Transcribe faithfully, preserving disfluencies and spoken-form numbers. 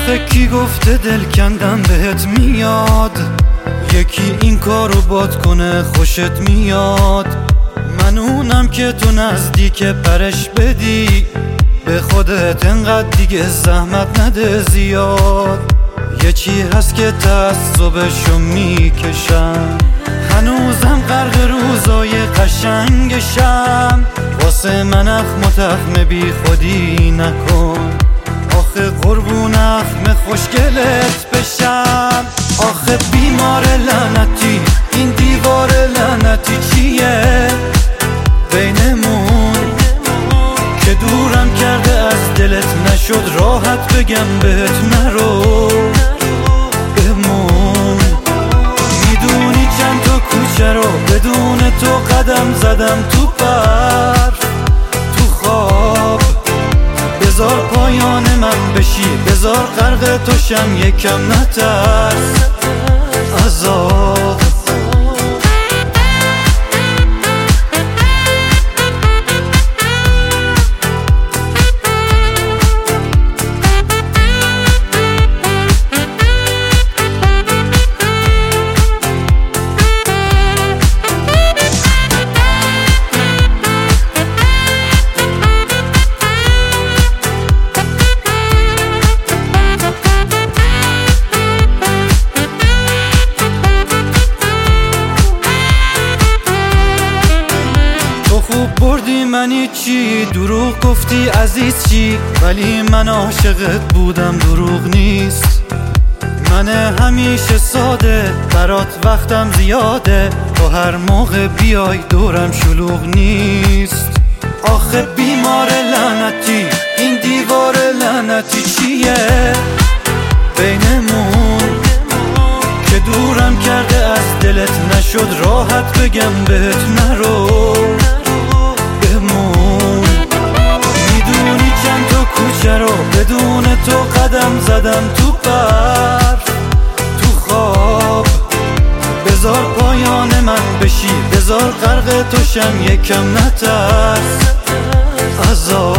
آخه کی گفته دل کندن بهت میاد؟ یکی این کارو باد کنه خوشت میاد؟ من اونم که تو نزدیک پرش بدی، به خودت انقدر دیگه زحمت نده زیاد. یه چی هست که تعصبشو میکشم، هنوزم غرق روزای قشنگشم. واسه من اخم و تخم بی خودی نکن، آخه قربون اخم خوشگلت بشم. آخه بیمار لعنتی این دیوار لعنتی چیه بینمون که دورم کرده از دلت؟ نشد راحت بگم بهت نرو بمون. میدونی چند تا کوچه رو بدون تو قدم زدم تو برف تو خواب. بذار پایان من بشی، بذار غرق توشم، یکم نترس عذاب. خوب بردی منی چی؟ دروغ گفتی عزیز چی؟ ولی من عاشقت بودم دروغ نیست. من همیشه ساده برات وقتم زیاده، تو هر موقع بیای دورم شلوغ نیست. آخه بیمار لعنتی این دیوار لعنتی چیه بینمون که دورم کرده از دلت؟ نشد راحت بگم بهت نرو بمون. میدونی چند تا کوچه رو بدون تو قدم زدم تو برف تو خواب. بذار پایان من بشی، بذار غرق توشم، یکم نترس عذاب.